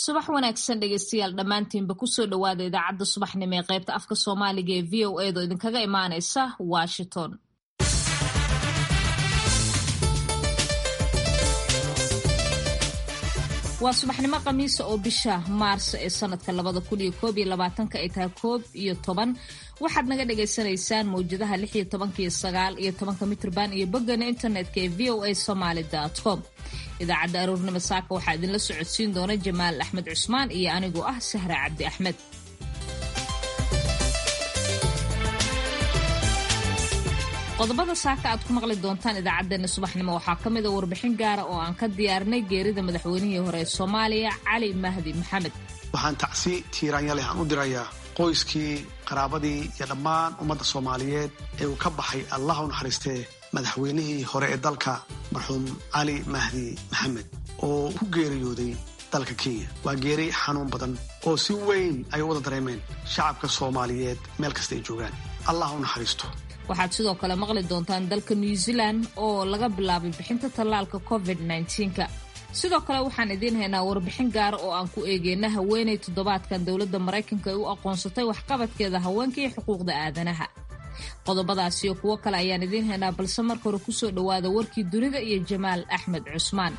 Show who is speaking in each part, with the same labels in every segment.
Speaker 1: subax wanaagsan dhegeystayaal dhammaantiinba kusoo dhawaada idaacadda subaxnimo ee qaybta afka soomaaliga ee v o a do idinkaga imaaneysa Washington. waa subaxnimo khamiisa oo bisha maarso ee sanadka 2021 ay tahay 11 waxaad naga dhagaysanaysaan mawjadaha 16 iyo 9 iyo 10 mitrban iyo bogana internetka ee voasomali.com. idaacadda aroornimo saaka waxaa idinla socodsiin doona Jamaal Axmed Cusmaan iyo anigoo ah Sahra Cabdi Axmed. qodobada saaka aad ku maqli doontaan idaacadeena subaxnimo waxaa ka mid ah warbixin gaara oo aan ka diyaarinay geerida madaxweynihii hore ee Soomaaliya Cali Mahdi Maxamed.
Speaker 2: waxaan tacsi tiiraanyale aan u dirayaa qoyskii qaraabadii iyo dhammaan ummadda Soomaaliyeed ee uu ka baxay Allah u naxariistee madaxweynihii hore ee dalka marxuum Cali Mahdi Maxamed oo ku geeriyooday dalka Kenya. waa geeri xanuun badan oo si weyn ay wada dareemeen shacabka Soomaaliyeed meel kasta ay joogaan. Allah u naxariisto.
Speaker 1: waxaad sidoo kale maqli doontaan dalka New Zealand oo laga bilaabay bixinta tallaalka COVID-19-ka. sidoo kale waxaan idiin haynaa warbixin gaar oo aan ku eegeyna haweeney toddobaadkan dowladda Mareykanka ay u aqoonsatay waxqabadkeeda haweenka iyo xuquuqda aadanaha. qodobadaasi iyo kuwo kale ayaan idiin haynaa balse marka hore kusoo dhawaada warkii dunida iyo Jamaal Axmed Cusmaan.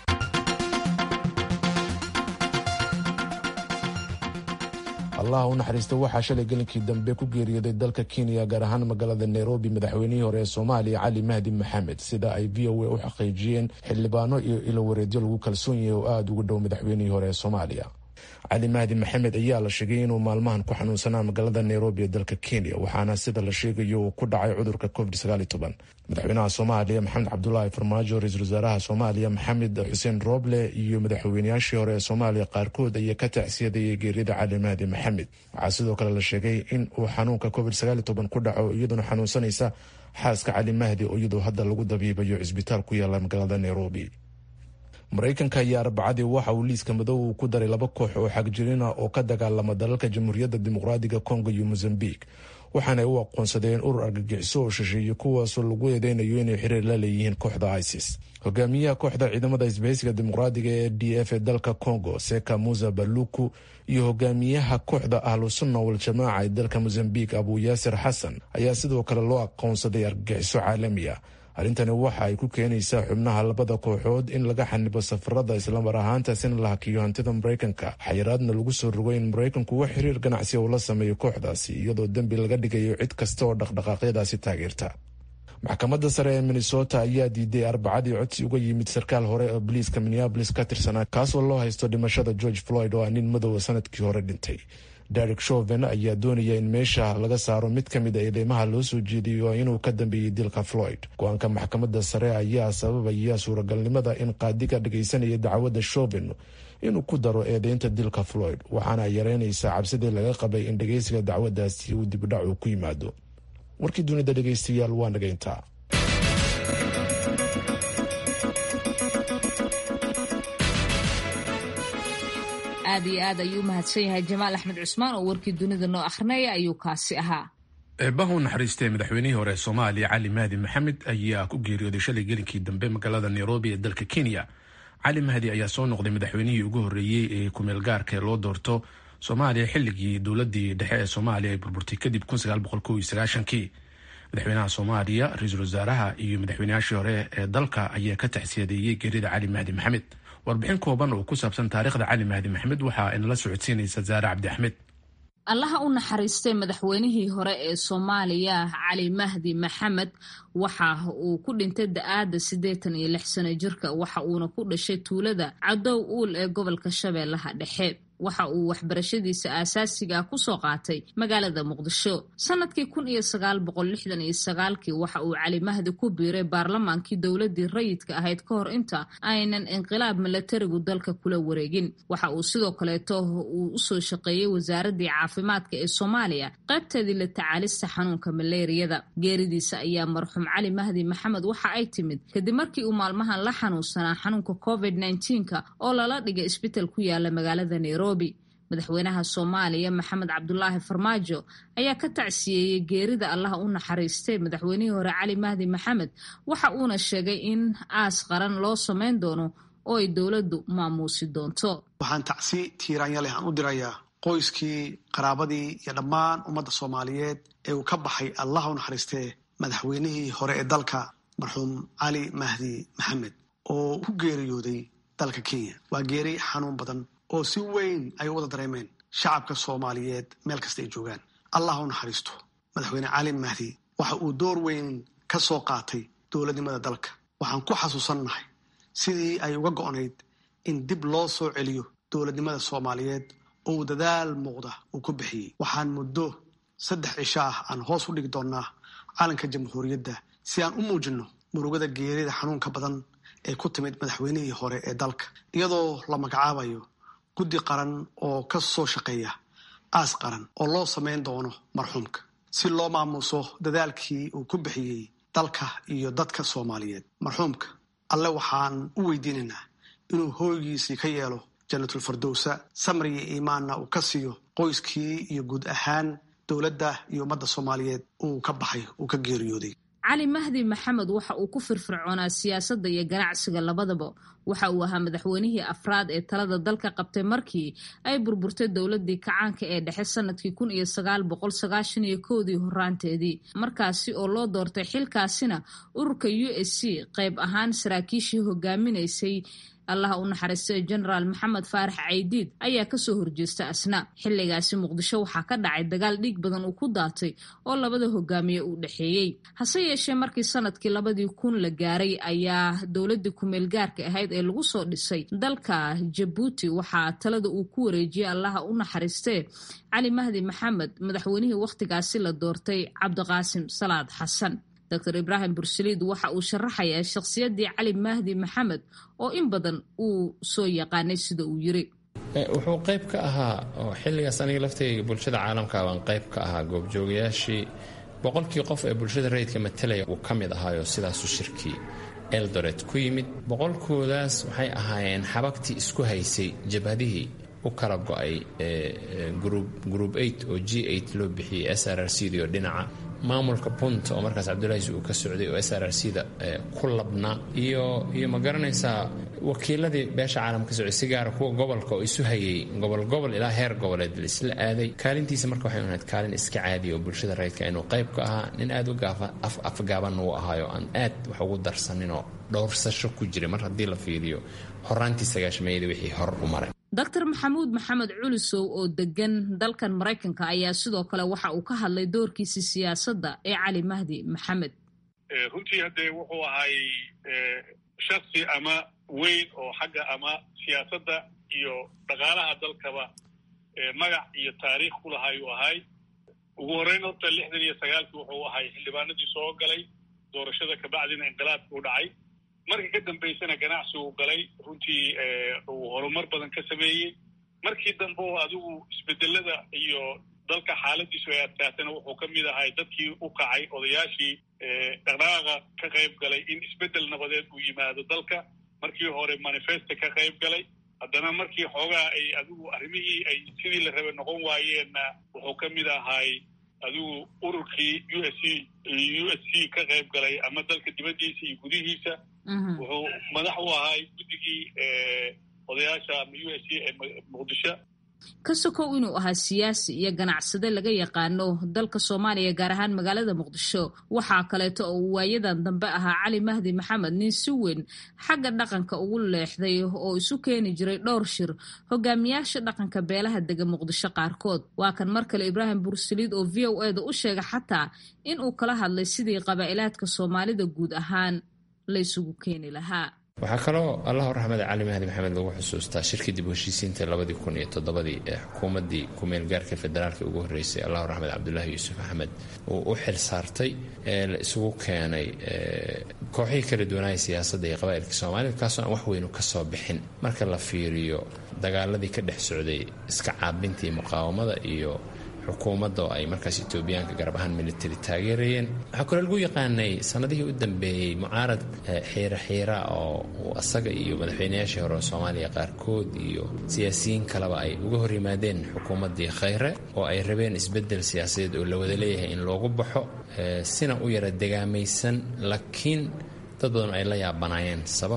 Speaker 3: allah u naxariista waxaa shalay gelinkii dambe ku geeriyooday dalka Kenya gaar ahaan magaalada Nairobi madaxweynihii hore ee Soomaaliya Cali Mahdi Maxamed sida ay VOA u xaqiijiyeen xildhibaano iyo ilo wareedyo lagu kalsoon yahay oo aad ugu dhow madaxweynihii hore ee Soomaaliya. Cali Mahdi Maxamed ayaa la sheegay inuu maalmahan ku xanuunsanaa magaalada Nairobi ee dalka Kenya waxaana sida la sheegayo uu ku dhacay cudurka COVID-19. madaxweynaha Soomaaliya Maxamed Cabdullaahi Farmaajo, ra'iisul wasaaraha Soomaaliya Maxamed Xuseen Roble iyo madaxweynayaashii hore ee Soomaaliya qaarkood ayaa ka tacsiyadeeyay geerida Cali Mahdi Maxamed. waxaa sidoo kale la sheegay in uu xanuunka COVID-19 ku dhaco iyaduna xanuunsanaysa xaaska Cali Mahdi oo iyadoo hadda lagu dabiibayo cisbitaal ku yaala magaalada Nairobi. Mareykanka ayaa Arbacadii waxa uu liiska madow ku daray 2 koox oo xagjirina oo ka dagaalama dalalka Jamhuuriyadda Dimuqraadiga Kongo iyo Mozambique waxaana ay u aqoonsadeen urur argagixiso oo shisheeye kuwaasoo lagu eedeynayo inay xiriir la leeyihiin kooxda ISIS. hogaamiyaha kooxda ciidamada isbahaysiga dimuqraadiga ee ADF ee dalka Kongo Seka Musa Baluku iyo hogaamiyaha kooxda Ahlusunna wal Jamaaca ee dalka Mozambique Abu Yasir Xasan ayaa sidoo kale loo aqoonsaday argagixiso caalami ah. arrintani waxa ay ku keenaysaa xubnaha labada kooxood in laga xanibo safarada islamar ahaantaasina la hakiyo hantida Mareykanka xayiraadna lagu soo rogo in Mareykanku wax xiriir ganacsi uu la sameeyo kooxdaasi iyadoo dambi laga dhigayo cid kasta oo dhaqdhaqaaqyadaasi taageerta. maxkamadda sare ee Minnesota ayaa diiday Arbacadii codsi uga yimid sarkaal hore oo booliiska Minneapolis ka tirsanaa kaasoo loo haysto dhimashada George Floyd oo nin madow sanadkii hore dhintay. Derek Chauvin ayaa doonaya in meesha laga saaro mid ka mid ah eedeymaha loo soo jeediyo inuu ka dambeeyay dilka Floyd. go-aanka maxkamadda sare ayaa sababaya suuragalnimada in qaadiga dhageysanaya dacwadda Chauvin inuu ku daro eedeynta dilka Floyd waxaana ay yareynaysaa cabsidii laga qabay in dhageysiga dacwaddaasi uu dibdhac ku yimaado. warkii dunida dhageystayaal waa nageyntaa.
Speaker 1: aad iyo aad ayuu mahadsan yahay Jamaal Axmed Cusmaan oo warkii dunida noo akhrinaya ayuu kaasi ahaa.
Speaker 3: eebbahu naxariistay madaxweynihii hore ee Soomaaliya Cali Mahdi Maxamed ayaa ku geeriyooday shalay gelinkii dambe magaalada Nairobi ee dalka Kenya. Cali Mahdi ayaa soo noqday madaxweynihii ugu horreeyay ee ku-meel gaarka loo doorto Soomaaliya xilligii dowladii dhexe ee Soomaaliya ay burburtay kadib 1991. madaxweynaha Soomaaliya, ra'iisul wasaaraha iyo madaxweynayaashii hore ee dalka ayaa ka tacsiyadeeyay geerida Cali Mahdi Maxamed. warbixin kooban oo ku saabsan taariikhda Cali Mahdi Maxamed waxaa inala socodsiinaysa Zaara Cabdi Axmed.
Speaker 1: allaha u naxariistay madaxweynihii hore ee Soomaaliya Cali Mahdi Maxamed waxa uu ku dhintay da'aada 86 sano jirka waxa uuna ku dhashay tuulada Cadow Uul ee gobolka Shabeellaha Dhexe. waxa uu waxbarashadiisa aasaasiga ku soo qaatay magaalada Muqdisho. sanadkii 1969 waxa uu Cali Mahdi ku biiray baarlamaankii dowladii rayidka ahayd ka hor inta aynan inqilaab milatarigu dalka kula wareegin. waxa uu sidoo kaleeto uu u soo shaqeeyay wasaaradii caafimaadka ee Soomaaliya qaybteedii la tacaalista xanuunka malaariyada. geeridiisa ayaa marxuum Cali Mahdi Maxamed waxa ay timid kadib markii uu maalmahan la xanuunsanaa xanuunka COVID-19 oo lala dhigay isbitaal ku yaala magaalada Nairobi. madaxweynaha Soomaaliya Maxamed Cabdullaahi Farmaajo ayaa ka tacsiyeeyay geerida Allah u naxariistay madaxweynihii hore Cali Mahdi Maxamed waxa uuna sheegay in aas qaran loo sameyn doono oo ay dowladdu maamuusi doonto.
Speaker 2: waxaan tacsi tiiraanya leh aan u dirayaa qoyskii qaraabadii iyo dhammaan ummadda soomaaliyeed ee uu ka baxay allah u naxariistee madaxweynihii hore ee dalka marxuum cali mahdi maxamed oo ku geeriyooday dalka kenya. waa geeri xanuun badan oo si weyn ay u wada dareemeen shacabka soomaaliyeed meel kasta ay joogaan. allah u naxariisto madaxweyne cali mahdi waxa uu door weyn ka soo qaatay dowladnimada dalka. waxaan ku xasuusannahay sidii ay uga go'nayd in dib loo soo celiyo dowladnimada soomaaliyeed oo uu dadaal muuqda uu ku bixiyey. waxaan muddo 3 cisho ah aan hoos u dhigi doonnaa calanka jamhuuriyadda si aan u muujinno murugada geerida xanuunka badan ee ku timid madaxweynihii hore ee dalka, iyadoo la magacaabayo guddi qaran oo ka soo shaqeeya aas qaran oo loo samayn doono marxuumka si loo maamuuso dadaalkii uu ku bixiyey dalka iyo dadka soomaaliyeed. marxuumka alle waxaan u weydiinaynaa inuu hooygiisii ka yeelo janatulfardowsa, samri iyo iimaanna uu ka siiyo qoyskii iyo guud ahaan dowladda iyo ummadda soomaaliyeed uu ka baxay uu ka geeriyooday.
Speaker 1: cali mahdi maxamed waxa uu ku firfircoonaa siyaasadda iyo ganacsiga labadaba. waxa uu ahaa madaxweynihii afraad ee talada dalka qabtay markii ay burburtay dowladii kacaanka ee dhexe sanadkii 1991 horaanteedii, markaasi oo loo doortay xilkaasina ururka USC qayb ahaan saraakiishii hogaaminaysay allaha u naxariistay genaraal maxamed faarax caydiid ayaa kasoo horjeesta asna. xilligaasi muqdisho waxaa ka dhacay dagaal dhiig badan uu ku daatay oo labada hogaamiye uu dhexeeyey. hase yeeshee markii sanadkii 2000 la gaaray ayaa dowladii kumeel gaarka ahayd ee lagu soo dhisay dalka Jabuuti waxaa talada uu ku wareejiyey allaha u naxariistee cali mahdi maxamed madaxweynihii wakhtigaasi la doortay cabdiqaasim salaad xasan. dr ibraahim bursaliid waxa uu sharaxayaa shakhsiyaddii cali mahdi maxamed oo in badan uu soo yaqaanay sida uu yiri.
Speaker 4: wuxuu qayb ka ahaa oo xilligaas aniga laftayga bulshada caalamka baan qayb ka ahaa goobjoogayaashii boqolkii qof ee bulshada rayidka matalaya uu ka mid ahaayo sidaasu shirkii eldoret ku yimid. boqolkoodaas waxay ahaayeen xabagtii isku haysay jabhadihii u kala go'ay group 8 oo G8 loo bixiyey SRRC-da oo dhinaca maamulka punt oo markaas cabdulaahi uu ka socday oo SRRC-da ku labna iyo ma garanaysaa wakiiladii beesha caalamka socday si gaar kuwa gobolka oo isu hayay gobol ilaa heer goboleed isla aaday. kaalintiisa marka waxay ahayd kaalin iska caadi oo bulshada rayidka inuu qayb ka ahaa, nin aad u afgaaban uu ahaayo aan aad wax ugu darsaninoo dhowrsasho ku jiray mar haddii la fiiriyo horaantii 90-meeyadii wixii hor u maray.
Speaker 1: dr maxamuud maxamed culisow oo degan dalkan maraykanka ayaa sidoo kale waxa uu ka hadlay doorkiisii siyaasadda ee cali mahdi maxamed.
Speaker 5: runtii haddee wuxuu ahay shaksi ama weyn oo xagga ama siyaasadda iyo dhaqaalaha dalkaba magac iyo taariikh ku lahaa ayuu ahay. ugu horreyn horta 69 wuxuu ahay xildhibaanadii soo galay doorashada kabacdina inqilaabka u dhacay. markii ka dambaysana ganacsi uu galay runtii uu horumar badan ka sameeyey. markii dambe oo adigu isbedelada iyo dalka xaaladiisu ay adkaatana wuxuu ka mid ahay dadkii u kacay odayaashii dhaqdhaqaaqa ka qayb galay in isbedel nabadeed uu yimaado dalka. markii hore manifesta ka qayb galay, haddana markii xoogaa ay adigu arrimihii ay sidii la rabay noqon waayeenna wuxuu ka mid ahay adigu ururkii USC ka qayb galay ama dalka dibaddiisa iyo gudihiisa. wuxuu madax u ahay guddigii odayaasha ama USC ee muqdisho.
Speaker 1: ka sokow inuu ahaa siyaasi iyo ganacsade laga yaqaano dalka Soomaaliya gaar ahaan magaalada Muqdisho, waxaa kaleeto oo waayadan dambe ahaa cali mahdi maxamed nin si weyn xagga dhaqanka ugu leexday oo isu keeni jiray dhowr shir hogaamiyaasha dhaqanka beelaha dega Muqdisho qaarkood. waa kan mar kale ibraahim bursaliid oo VOA-da u sheegay xataa in uu kala hadlay sidii qabaa'ilaadka Soomaalida guud ahaan la isugu keeni lahaa.
Speaker 4: waxaa kaloo allah raxmada cali mahdi maxamed lagu xusuustaa shirkii dib u heshiisiinta 2007 ee xukuumaddii kumeel gaarka federaalka ugu horreysay allah raxmed cabdulaahi yuusuf axmed uu u xil saartay ee la isugu keenay kooxihii kala duwanaya siyaasadda iyo qabaa'ilka soomaalida, kaasoo aan wax weynu ka soo bixin marka la fiiriyo dagaaladii ka dhex socday iska caabintii muqaawamada iyo xukuumadda oo ay markaas etoobiyaanka garab ahaan military taageerayeen. waxaa kaloo lagu yaqaanay sanadihii u dambeeyey mucaarad xiira oo asaga iyo madaxweynayaashii hore oo Soomaaliya qaarkood iyo siyaasiyiin kaleba ay uga hor yimaadeen xukuumaddii khayre oo ay rabeen isbeddel siyaasadeed oo la wada leeyahay in loogu baxo sina u yara degaamaysan, laakiin dad badan ay la yaabanaayeen sababta.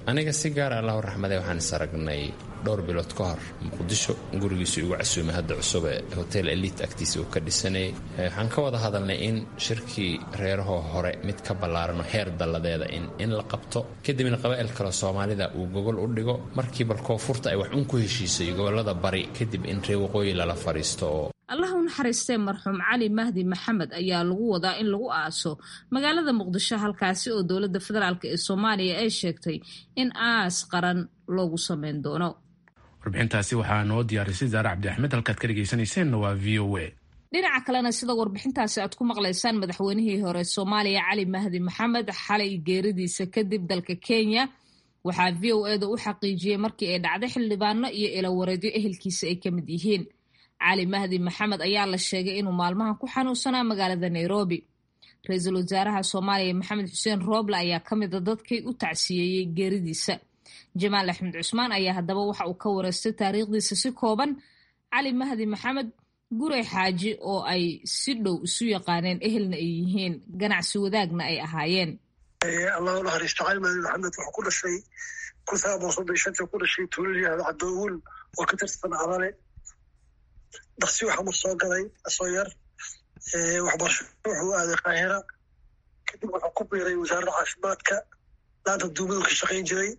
Speaker 4: aniga si gaar allahu raxmade waxaan is aragnay dhowr bilood ka hor muqdisho gurigiisu igu casuumay hadda cusub ee hotel elite agtiisa uu ka dhisanayay waxaan ka wada hadalnay in shirkii reerahoo hore mid ka ballaarano heer dalladeeda in la qabto kadibna qabaa'il kale soomaalida uu gogol u dhigo markii bal koonfurta ay wax un ku heshiisay gobollada bari kadib in reer waqooyi lala fadhiisto oo
Speaker 1: allah u naxariistee marxuum cali mahdi maxamed ayaa lagu wadaa in lagu aaso magaalada muqdisho halkaasi oo dowladda federaalk ee soomaaliya ay sheegtay in aas qaran loogu sameyn doono.
Speaker 3: warbixintaasi waxaa noo diyaarisay zaare cabdi axmed halkaad ka dhegaysanayseena waa v o a.
Speaker 1: dhinaca kalena sida warbixintaasi aad ku maqlaysaan madaxweynihii hore soomaaliya cali mahdi maxamed xalay geeridiisa kadib dalka kenya waxaa v o eda u xaqiijiyey markii ay dhacday xildhibaano iyo ilawareedyo ehelkiisa ay ka mid yihiin. cali mahdi maxamed ayaa la sheegay inuu maalmahan ku xanuunsanaa magaalada nairobi. ra-iisul wasaaraha soomaaliya maxamed xuseen rooble ayaa ka mida dadkii u tacsiyeeyey geeridiisa. jamaal axmed cusmaan ayaa haddaba waxa uu ka wareystay taariikhdiisa si kooban. cali mahdi maxamed gurey xaaji oo ay si dhow isu yaqaaneen ehelna ay yihiin ganacsi wadaagna ay ahaayeen.
Speaker 2: allah u naxariisto cali mahdi maxamed wuxuu ku dhashay ku dhashay tuulaliyahda cabdowul oo ka tirsan cadale. daksi waxaa soo galay asoo yar waxbarasho wuxuu aaday qaahira kadib wuxuu ku biiray wasaaradda caafimaadka laanta duumadu ka shaqayn jiray.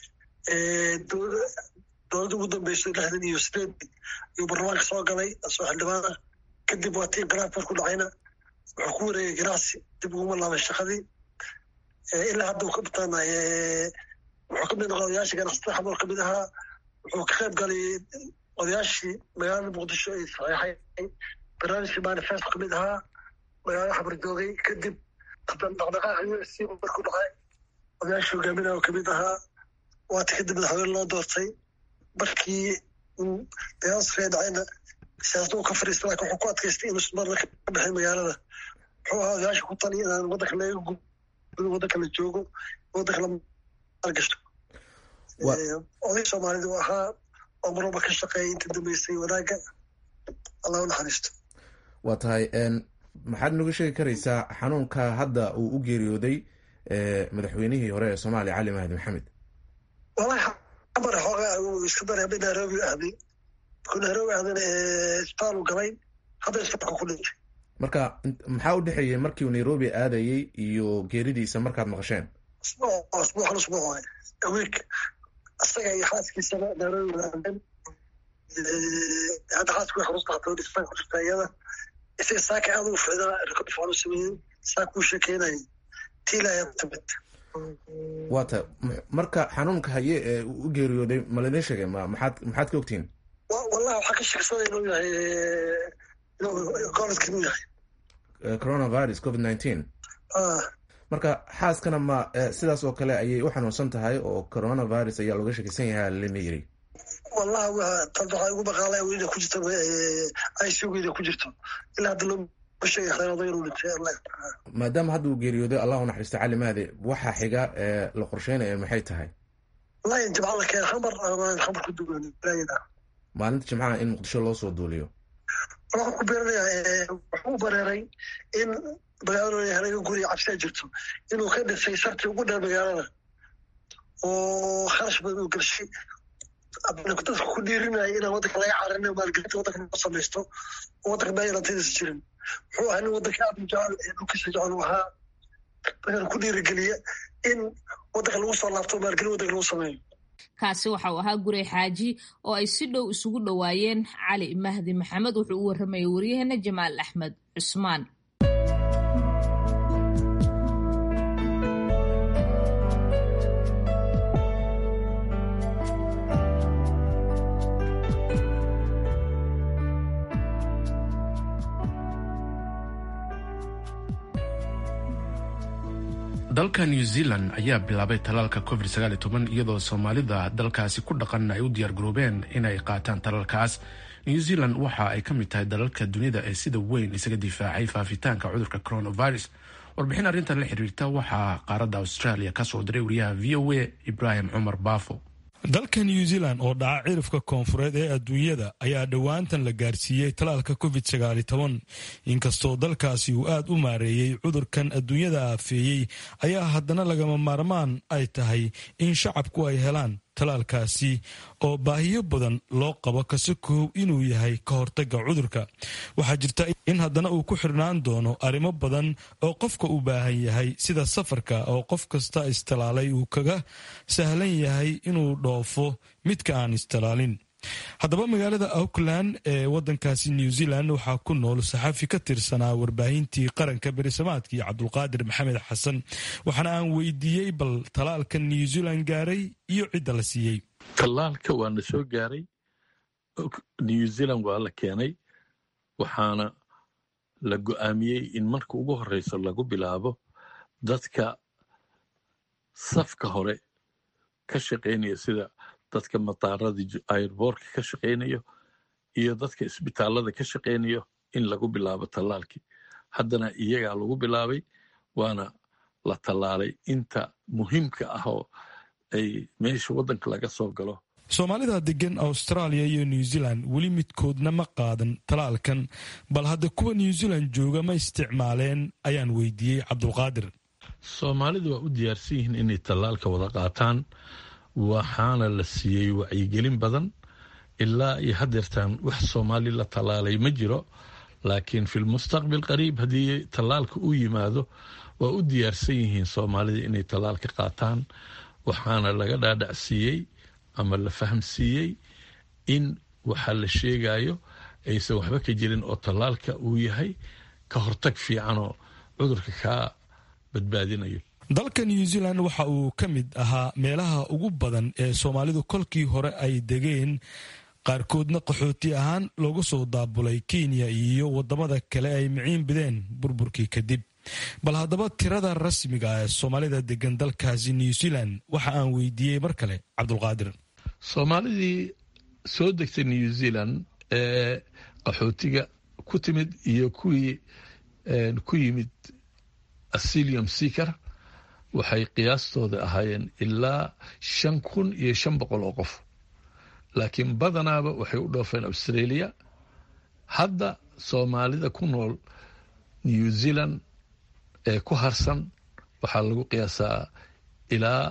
Speaker 2: dowladda ugu dambeysay 68 ayuu baarlamaanka soo galay asoo xildhibaana kadib waa tii garaafar ku dhacayna wuxuu ku wareegay ganacsi dib uguma laabay shaqadii ilaa hadda uu ka bataanay wuxuu ka mid noqday odayaashii ganacsatada xabool ka mid ahaa. wuxuu ka qayb galay odayaashii magaalada muqdisho ay saxeexay barnaamijkii manifesto ka mid ahaa magaalada xabar joogay kadib dhaqdhaqaaqii markuu dhacay odayaashii hogaaminaya oo kamid ahaa waata kadib madaxweyne loo doortay. markii dagaalsafee dhacayna siyaasada uu ka fadhiistay laakiin wuxuu ku adkaystay inuu marna ka baxay magaalada. wuxuu ahaa odayaasha ku taliya inaan waddanka laga gubo waddanka la joogo waddanka la maalgashto. oday soomaalida uu ahaa oo marwalba ka shaqeeyay inta dambeysay wanaagga. allah u naxariisto.
Speaker 3: waa tahay maxaad nooga sheegi karaysaa xanuunka hadda uu u geeriyooday madaxweynihii hore ee soomaaliya cali mahdi maxamed?
Speaker 2: wallahi xamar xoogaa uu iska daray hadday nairobi ahday markuu nairobi ahdayna isbitaal uu galay hadda isbitaalka ku dhintay.
Speaker 3: marka maxaa u dhexeeyey markii uu nairobi aadayey iyo geeridiisa markaad maqasheen?
Speaker 2: usbuuc waay aweek isaga iyo xaaskiisaba nairobi aadeen. hadda xaaska way xarus qaatay dhistaan ku jirta iyada isaga saaka aad ugu ficdaa rikod fiican u sameeyey saaka uu sheekeynayay tiilaya timid.
Speaker 3: waata marka xanuunka haye ee u geeriyooday ma laydin sheegay maxaad ka ogtihiin?
Speaker 2: wallahi waxaa ka sheegsaday inuu yahay covidka inuu yahay
Speaker 3: coronavirus covid-19. marka xaaskana ma sidaas oo kale ayay u xanuunsan tahay oo coronavirus ayaa looga sheekaysan yahay lama yiri?
Speaker 2: wallahi tad waxaa igu baqaalay weliina ku jirta ICU-geeda ku jirto ilaa hadda loo sheegay xareerada inuu dhintay.
Speaker 3: maadaama hadda uu geeriyooday allah u naxariisto cali mahdi waxaa xiga la qorsheynaya maxay tahay?
Speaker 2: wallahi jimcaha la keenay khamar ku duwan
Speaker 3: maalinta jimcaha in muqdisho loo soo duuliyo.
Speaker 2: waxaan ku beeranayaa wuxuu u bareeray in magaalada halaga guriga cabsi jirto inuu ka dhisay sarti ugu dheer magaalada oo kharash badan uu gashay dadka ku dhiirinaya inaan waddanka laga cararina maalgelinta waddanka loo samaysto oo waddanka meelantidiisa jirin. wuxuu ahaa nin waddanka aad u jecel dhulkiisa jecel uu ahaa dadkan ku dhiirigeliya in waddanka lagu soo laabto maalgelin waddanka lagu sameeyo.
Speaker 1: kaasi waxa uu ahaa gurey xaaji oo ay si dhow isugu dhowaayeen cali mahdi maxamed. wuxuu u warramayay waryaheena jamaal axmed cusmaan.
Speaker 3: dalka new zealand ayaa bilaabay talaalka covid-19 iyadoo soomaalida dalkaasi ku dhaqan ay u diyaargaroobeen inay qaataan talaalkaas. new zealand waxa ay ka mid tahay dalalka dunida ee sida weyn isaga difaacay faafitaanka cudurka coronavirus. warbixin arrintan la xiriirta waxaa qaaradda australia ka soo diray wariyaha v o a ibrahim cumar baafo.
Speaker 6: dalka New Zealand oo dhaca cirifka koonfureed ee adduunyada ayaa dhowaantan la gaarsiiyey talaalka COVID-19 inkastoo dalkaasi uu aad u maareeyey cudurkan adduunyada aafeeyey ayaa haddana lagama maarmaan ay tahay in shacabku ay helaan talaalkaasi oo baahiyo badan loo qabo kasi koow inuu yahay ka hortagga cudurka. waxaa jirta in haddana uu ku xirnaan doono arrimo badan oo qofka u baahan yahay sida safarka oo qof kasta istalaalay uu kaga sahlan yahay inuu dhoofo midka aan istalaalin. haddaba magaalada Auckland ee wadankaasi New Zealand waxaa ku nool saxafi ka tirsanaa warbaahintii qaranka berisamaadkii Cabdulqaadir Maxamed Xasan waxaana aan weydiiyey bal talaalka New Zealand gaaray iyo cidda la siiyey.
Speaker 7: talaalka waa na soo gaaray New Zealand waa la keenay waxaana la go'aamiyey in marka ugu horeysa lagu bilaabo dadka safka hore ka shaqeynaya sida dadka mataarada airbortka ka shaqeynayo iyo dadka isbitaalada ka shaqeynayo in lagu bilaabo talaalkii. haddana iyagaa lagu bilaabay waana la talaalay inta muhiimka ah oo ay meesha waddanka laga soo galo.
Speaker 6: soomaalida degan Australia iyo New Zealand weli midkoodna ma qaadan talaalkan bal hadda kuwa New Zealand jooga ma isticmaaleen ayaan weydiiyey Cabdulqaadir.
Speaker 7: soomaalidu waa u diyaarsan yihiin inay talaalka wada qaataan waxaana la siiyey wacyigelin badan ilaa iyo hadeertaan wax Soomaali la talaalay ma jiro laakiin fil mustaqbal qariib haddii talaalka uu yimaado waa u diyaarsan yihiin Soomaalida inay talaalka qaataan waxaana laga dhaadhacsiiyey ama la fahamsiiyey in waxa la sheegayo aysan waxba ka jirin oo talaalka uu yahay ka hortag fiican oo cudurka ka badbaadinayo.
Speaker 6: dalka New Zealand waxa uu ka mid ahaa meelaha ugu badan ee Soomaalidu kolkii hore ay degeen qaarkoodna qaxooti ahaan loogu soo daabulay Kenya iyo wadamada kale ay miciin bideen burburkii kadib. bal haddaba tirada rasmiga ah ee Soomaalida degan dalkaasi New Zealand waxa aan weydiiyey mar kale Cabdulqaadir.
Speaker 7: Soomaalidii soo degtay New Zealand ee qaxootiga ku timid iyo kuwii ku yimid asylum seeker waxay qiyaastooda ahaayeen ilaa 5,500 oo qof laakiin badanaaba waxay u dhoofeen Australia. hadda Soomaalida ku nool New Zealand ee ku harsan waxaa lagu qiyaasaa ilaa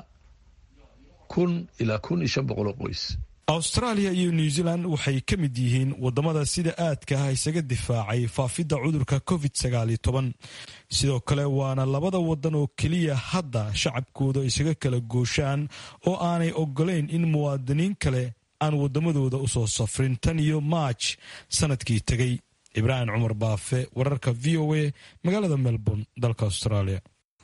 Speaker 7: 1,000 ilaa 1,500 qoys.
Speaker 6: Australia iyo New Zealand waxay ka mid yihiin wadamada sida aadka ah isaga difaacay faafidda cudurka COVID-19 sidoo kale waana labada wadan oo keliya hadda shacabkooda isaga kala gooshaan oo aanay ogoleyn in muwaadiniin kale aan wadamadooda u soo safrin tan iyo March sanadkii tagay. Ibrahim Cumar Baafe wararka VOA magaalada Melbourne dalka Australia.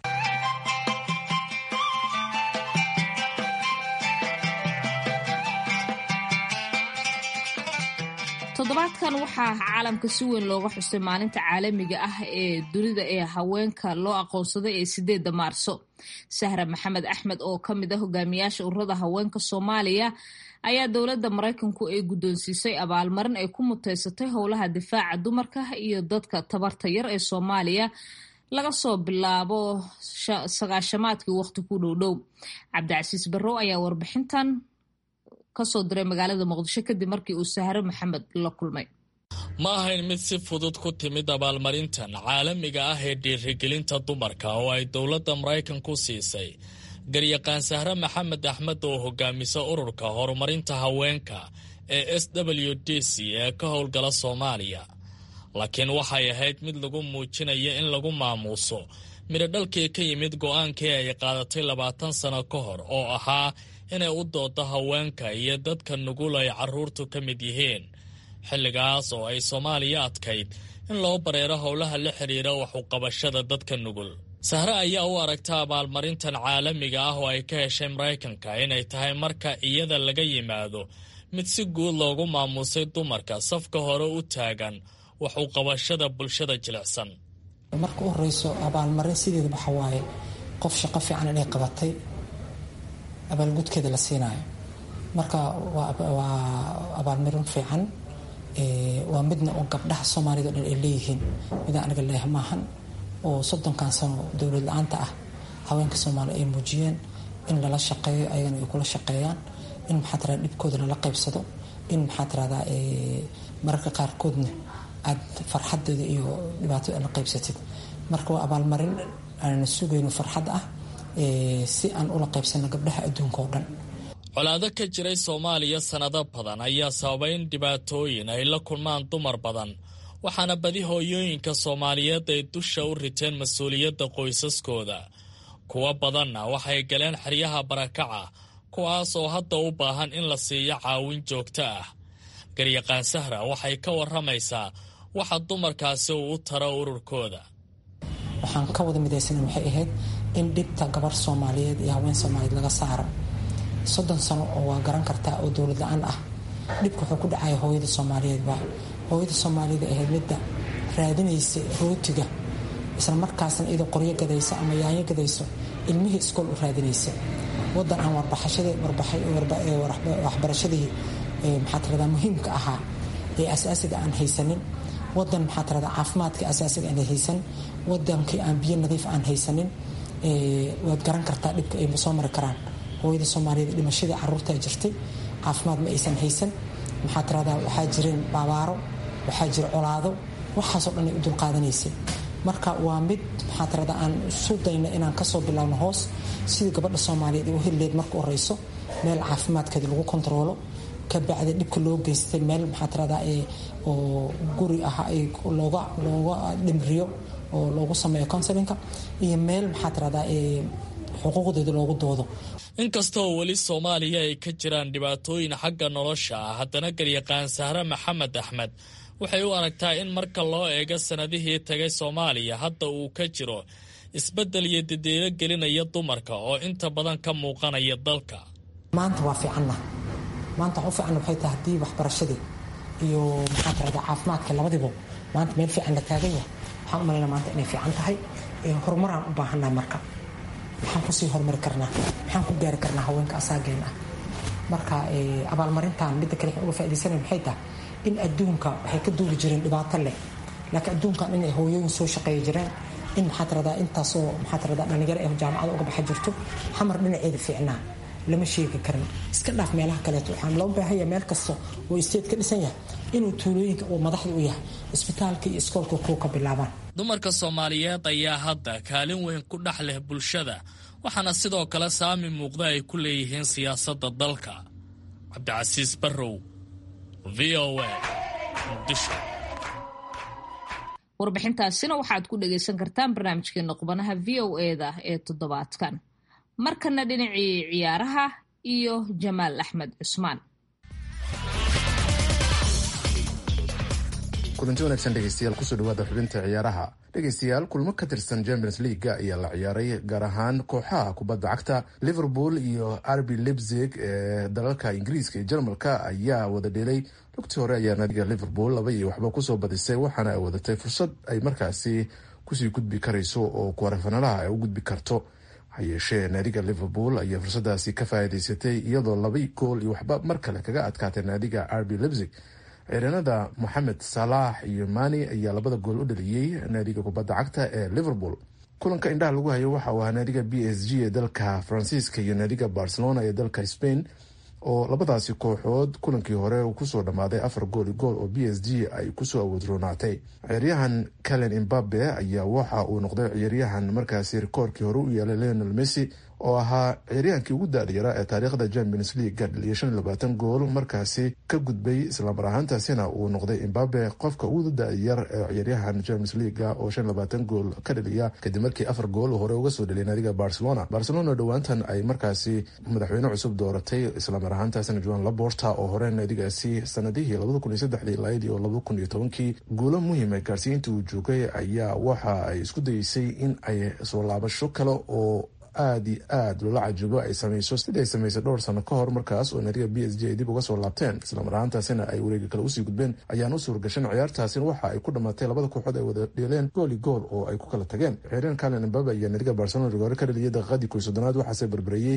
Speaker 1: toddobaadkan waxaa caalamka si weyn looga xusay maalinta caalamiga ah ee dunida ee haweenka loo aqoonsaday ee 8 Maarso. Sahra Maxamed Axmed oo ka mid ah hogaamiyaasha ururada haweenka Soomaaliya ayaa dowladda Mareykanku ay guddoonsiisay abaalmarin ay ku muteysatay howlaha difaaca dumarka iyo dadka tabarta yar ee Soomaaliya laga soo bilaabo 90-maadkii waqti ku dhow. Cabdicasiis Barrow ayaa warbixintan kasoo diray magaalada Muqdisho kadib markii uu Sahra Maxamed la kulmay.
Speaker 8: ma ahayn mid si fudud ku timid abaalmarintan caalamiga ah ee dhiirigelinta dumarka oo ay dowladda Mareykanku siisay garyaqaan Sahra Maxamed Axmed oo hogaamisa ururka horumarinta haweenka ee SWDC ee ka howlgala Soomaaliya. laakiin waxay ahayd mid lagu muujinayo in lagu maamuuso miradhalkii ka yimid go'aankii ay qaadatay 20 sano ka hor oo ahaa inay u doodo haweenka iyo dadka nugul ay carruurtu ka mid yihiin. xilligaas oo ay Soomaaliya adkayd in loo bareero howlaha la xiriira wax u qabashada dadka nugul. Sahra ayaa u aragta abaalmarintan caalamiga ah oo ay ka heshay Mareykanka inay tahay marka iyada laga yimaado mid si guud loogu maamusay dumarka safka hore u taagan wax u qabashada bulshada jilicsan.
Speaker 9: marka u horeyso abaalmarin sideeda waxa waaye qof shaqo fiican inay qabatay abaalgudkeeda la siinayo. marka waa abaalmarin fiican waa midna oo gabdhaha Soomaalida dhan ay leeyihiin mid anaga leeyahay maahan oo 30 sano dowlad la'aanta ah haweenka Soomaaliya ay muujiyeen in lala shaqeeyo ayagana ay kula shaqeeyaan in maxaa tirada dhibkooda lala qaybsado, in maxaa tirada mararka qaarkoodna aad farxadooda iyo dhibaatada la qaybsatid. marka waa abaalmarin aan sugayno farxad ah si aan ula qaybsano gabdhaha adduunka oo dhan.
Speaker 8: colaado ka jiray Soomaaliya sanado badan ayaa sababay in dhibaatooyin ay la kulmaan dumar badan, waxaana badi hooyooyinka Soomaaliyeed ay dusha u riteen mas'uuliyadda qoysaskooda. kuwa badanna waxay galeen xeryaha barakaca, kuwaas oo hadda u baahan in la siiyo caawin joogto ah. Garyaqaan Sahra waxay ka waramaysaa waxa dumarkaasi u tara ururkooda.
Speaker 9: waxaan ka wada midaysanay waxay ahayd in dhibta gabar Soomaaliyeed iyo haween Soomaaliyeed laga saaro. 30 sano oo waa garan kartaa oo dawlad la'aan ah. dhibku wuxuu ku dhacay hooyada Soomaaliyeed baa. hooyada Soomaaliyeed ee midda raadinaysa rootiga isla markaasna iyadoo qoryo gadaysa ama yaanyo gadayso ilmihii iskool u raadinaysa. wadan aan waxbarashadii maxaa tirada muhiimka ahaa ee asaasiga aan haysanin, wadan maxaa tirada caafimaadka asaasiga aan haysan, wadankii aan biyo nadiif aan haysanin. waad garan kartaa dhibka ay soo mari karaan hooyada Soomaaliyeed. dhimashadii carruurta jirtay, caafimaad ma aysan haysan, maxaa tirada waxaa jireen baabaaro, waxaa jira colaado, waxaasoo dhan ay u dulqaadanaysay. marka waa mid maxaa tirada aan isu dayno inaan kasoo bilaabno hoos sidii gabadha Soomaaliyeed u helileed marka horeyso meel caafimaadkeeda lagu kontroolo, ka bacdi dhibka loo geystay meel maxaa tirada oo guri ah ay looga dhimriyo oo loogu sameeyo counseling iyo meel maxaa tirada xuquuqdooda loogu doodo.
Speaker 8: inkastoo weli Soomaaliya ay ka jiraan dhibaatooyin xagga nolosha ah, haddana Garyaqaan Sahra Maxamed Axmed waxay u aragtaa in marka loo eego sanadihii tagay Soomaaliya hadda uu ka jiro isbedel iyo didiilo gelinaya dumarka oo inta badan ka muuqanaya dalka.
Speaker 9: maanta waa fiicanna. maanta waxa fiican waxay tahay hadii waxbarashadii iyo maxaa tirada caafimaadka labadiba maanta meel fiican la taagan yahay. waxaan u maleynaa maanta inay fiican tahay. horumar aan u baahannahay marka. waxaan ku sii horumari karnaa, waxaan ku gaari karnaa haweenka asaageen ah. marka abaalmarintan midda kale uga faa'iideysanay maxay tahay in adduunka waxay ka duuli jireen dhibaato leh, laakiin adduunkan inay hooyooyin soo shaqeey jireen, in maxaa tirada intaasoo maxaa tirada dhalinyaro ee jaamacada uga baxay jirto, xamar dhinaceeda fiicnaa lama sheegi karin. iska dhaaf meelaha kaleeto waxaan loo baahanyahay meel kasta oo state ka dhisan yahay inuu tuulooyinka uu madaxda u yahay isbitaalka iyo iskoolka kuwa ka bilaabaan.
Speaker 8: dumarka Soomaaliyeed ayaa hadda kaalin weyn ku dhex leh bulshada, waxaana sidoo kale saami muuqda ay ku leeyihiin siyaasadda dalka. Cabdicasiis Barrow, VOA, Muqdisho.
Speaker 1: warbixintaasina waxaad ku dhagaysan kartaan barnaamijkeena qubanaha VOA-da ee toddobaadkan. markana dhinacii ciyaaraha iyo Jamaal Axmed Cusmaan.
Speaker 3: kulanti wanaagsan dhegeystayaal, kusoo dhawaada xubinta ciyaaraha. dhegeystayaal, kulmo ka tirsan Champions League ayaa la ciyaaray, gaar ahaan kooxaha kubadda cagta Liverpool iyo RB Leipzig ee dalalka Ingiriiska iyo Jarmalka ayaa wada dheelay. lugtii hore ayaa naadiga Liverpool 2-1 kusoo badisay, waxaana ay wadatay fursad ay markaasi kusii gudbi karayso oo kuwarafanalaha ay u gudbi karto. hayeeshee naadiga Liverpool ayaa fursadaasi ka faa'iidaysatay iyadoo 2-1 mar kale kaga adkaatay naadiga RB Leipzig. ciyaaryahanada Mohamed Salah iyo Mane ayaa 2 gool u dhaliyay naadiga kubadda cagta ee Liverpool. kulanka indhaha lagu hayo waxa uu ahaa naadiga PSG ee dalka Faransiiska iyo naadiga Barcelona ee dalka Spain, oo labadaasi kooxood kulankii hore uu kusoo dhammaaday 4 gool oo PSG ay kusoo awoodroonaatay. ciyaaryahan Kylian Mbappe ayaa waxa uu noqday ciyaaryahan markaasi rikoorkii hore u yeelay Lionel Messi, oo ahaa ciyaaryahankii ugu daadiyara ee taariikhda Champions League gadhaliya 25 gool markaasi ka gudbay, islamar ahaantaasina uu noqday Mbappe qofka ugu daadiyar ee ciyaaryahan Champions League oo 25 gool ka dhaliya kadib markii 4 gool hore uga soo dhaliyay naadiga Barcelona dhawaantan ay markaasi madaxweyne cusub dooratay, islamar ahaantaasina Joan Laporta oo hore naadigaasi sanadihii 2003 ilaa 2010 guulo muhiim ah gaarsiintii uu joogay ayaa waxa ay isku dayeysay in ay soo laabasho kale oo aad iyo aad loola cajibo ay samayso sidii ay samaysay dhowr sano ka hor, markaas oo naadiga PSG ay dib uga soo laabteen, islamar ahaantaasina ay wareega kale usii gudbeen. ayaan u suurgashan ciyaartaasina waxa ay ku dhamaatay 2 kooxood ay wada dheeleen gool oo ay ku kala tageen. ciyaaryahan Kylian Mbappe ayaa naadiga Barcelona rigoore ka dhaliyay daqiiqadii 30aad, waxaase barbareeyay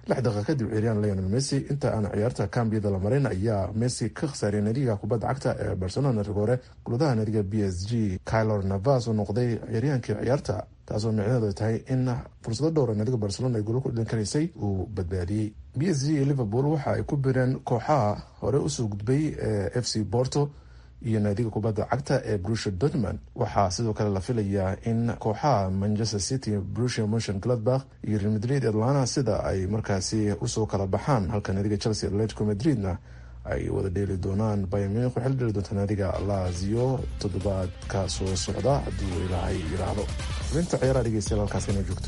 Speaker 3: 6 daqiiqa kadib ciyaaryahan Lionel Messi inta aan ciyaarta kambiyada la marin ayaa Messi ka khasaaray naadiga kubadda cagta ee Barcelona rigore golaha naadiga PSG Keylor Navas oo noqday ciyaaryahankii ciyaarta, taasoo micnaheedu tahay in fursado dhowr naadiga Barcelona ay gool ku dhalin karaysay uu badbaadiyey. PSG iyo Liverpool waxa ay ku bireen kooxaha hore usoo gudbay ee FC Porto iyo naadiga kubadda cagta ee Borussia Dortmund. Waxaa sidoo kale la filayaa in kooxaha Manchester City, Borussia Mönchengladbach iyo Real Madrid Atlanta sida ay markaasi usoo kala baxaan, halka naadiga Chelsea Atletico Madridna ay wada dheeli doonaan. Bayern Munich waxay la dheeli doontaa naadiga Lazio toddobaadka soo socda hadduu ilaahay yiraahdo. Xubinta ciyaaraha dhegeystayaal halkaas inay joogto.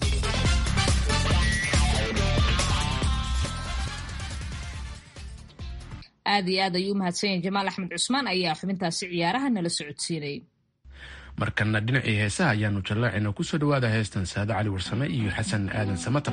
Speaker 1: aad iyo aad ayuu mahadsan yahay Jamaal Axmed Cusmaan ayaa xubintaasi ciyaaraha nala socodsiinay.
Speaker 3: markana dhinacii heesaha ayaanu jallaacinoo kusoo dhawaada heestan Saada Cali Warsame iyo Xasan Aadan Samatar.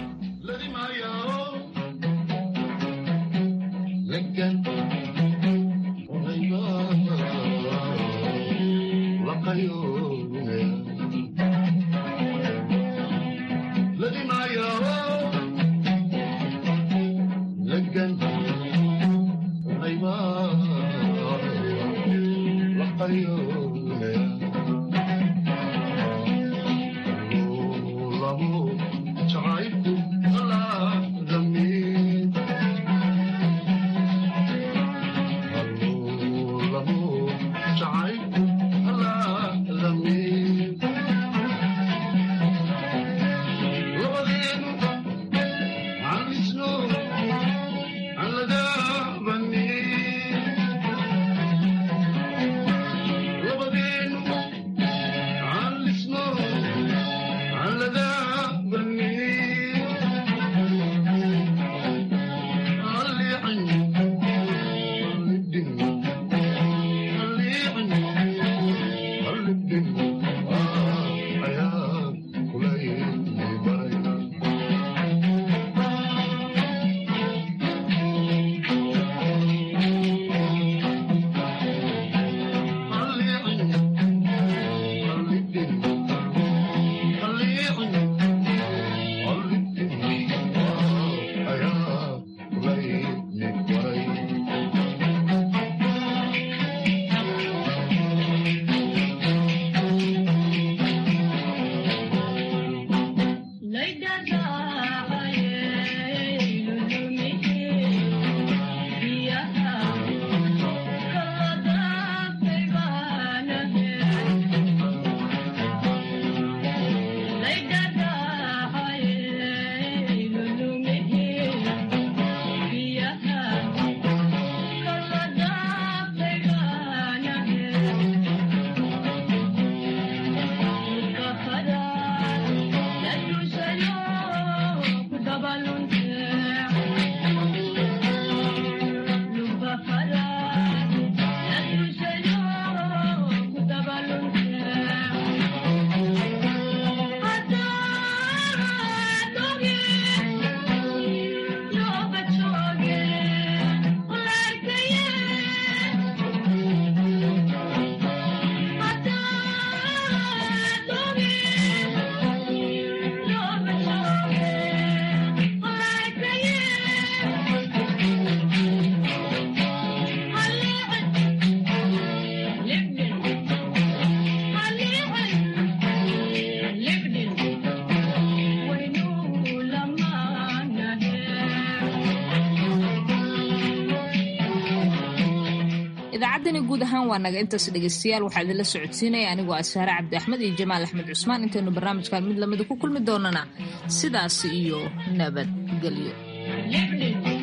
Speaker 1: idaacadani guud ahaan waa naga intaas dhegeystayaal waxaa idinla socodsiinaya anigoo Ashaare Cabdi Axmed iyo Jamaal Axmed Cusmaan. intaynu barnaamijkan mid lamid ku kulmi doonana sidaas iyo nabadgelyo.